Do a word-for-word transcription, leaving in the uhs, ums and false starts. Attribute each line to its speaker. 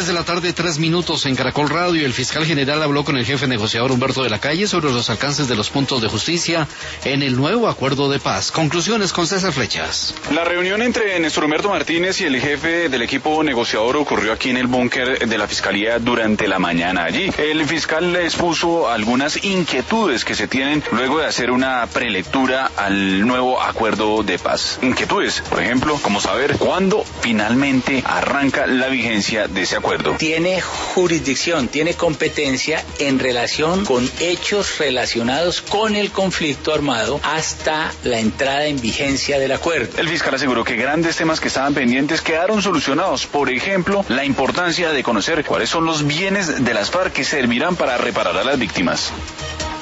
Speaker 1: Tres de la tarde, tres minutos en Caracol Radio. El fiscal general habló con el jefe negociador Humberto de la Calle sobre los alcances de los puntos de justicia en el nuevo acuerdo de paz. Conclusiones con César Flechas.
Speaker 2: La reunión entre Néstor Humberto Martínez y el jefe del equipo negociador ocurrió aquí en el búnker de la Fiscalía durante la mañana. Allí el fiscal le expuso algunas inquietudes que se tienen luego de hacer una prelectura al nuevo acuerdo de paz. Inquietudes, por ejemplo, como saber cuándo finalmente arranca la vigencia de ese acuerdo.
Speaker 3: Tiene jurisdicción, tiene competencia en relación con hechos relacionados con el conflicto armado hasta la entrada en vigencia del acuerdo.
Speaker 2: El fiscal aseguró que grandes temas que estaban pendientes quedaron solucionados. Por ejemplo, la importancia de conocer cuáles son los bienes de las FARC que servirán para reparar a las víctimas.